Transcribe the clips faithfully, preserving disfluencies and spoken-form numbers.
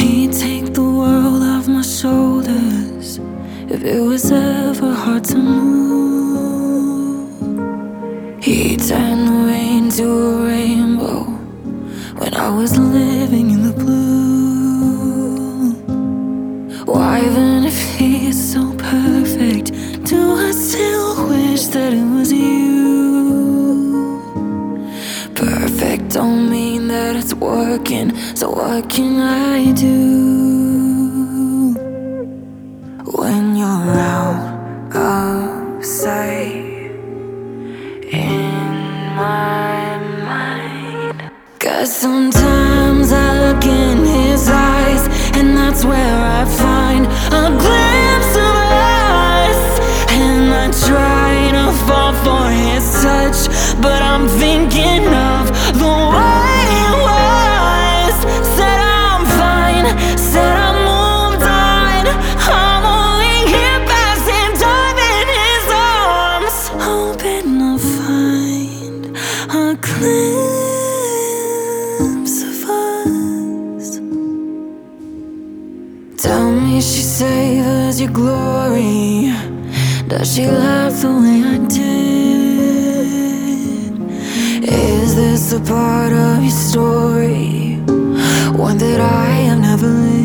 He'd take the world off my shoulders if it was ever hard to move. He'd turn the rain to a rainbow when I was living in the blue. Why then, if he is so perfect, do I still wish that it was you? Perfect don't mean that it's working, so what can I do? When you're out of sight in my mind, 'cause sometimes I look in his eyes, and that's where I find a glimpse of us. And I try to fall for his touch, but I'm thinking of the way it was. Said I'm fine, said I moved on. I'm only here passing time in his arms, hoping to find a glimpse of us. Tell me she savors your glory. Does she laugh the way I did? Is this a part of your story, one that I have never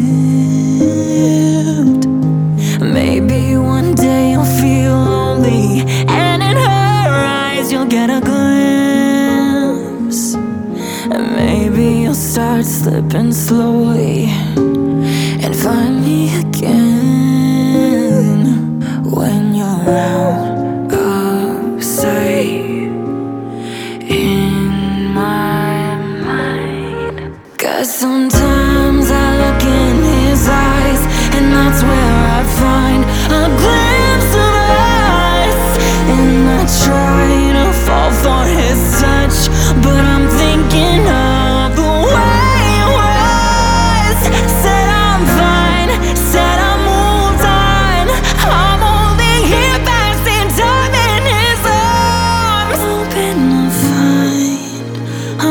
lived? Maybe one day you'll feel lonely, and in her eyes you'll get a glimpse. And maybe you'll start slipping slowly and find me again. When you're out of sight in my mind, 'cause sometimes I look in his eyes, and that's where I find a glimpse of us. And I try to fall for his touch, but I'm thinking of the way it was. Said I'm fine, said I moved on. I'm only here passing time in his arms, hoping to find a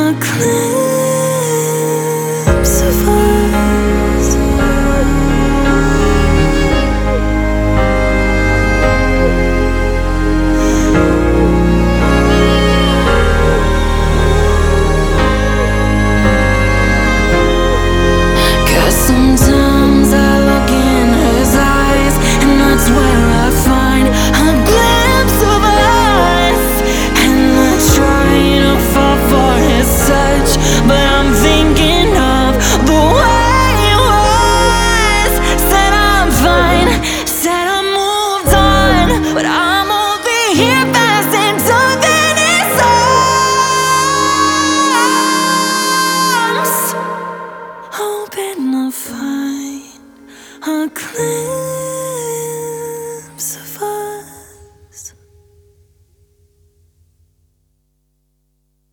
glimpse of us. Sometimes I look in his eyes, and that's where I find a glimpse of us. And I try to fall for his touch, but I'm thinking of the way it was. Said I'm fine, said I moved on, but I'm only here passing time in his arms, hoping to find a glimpse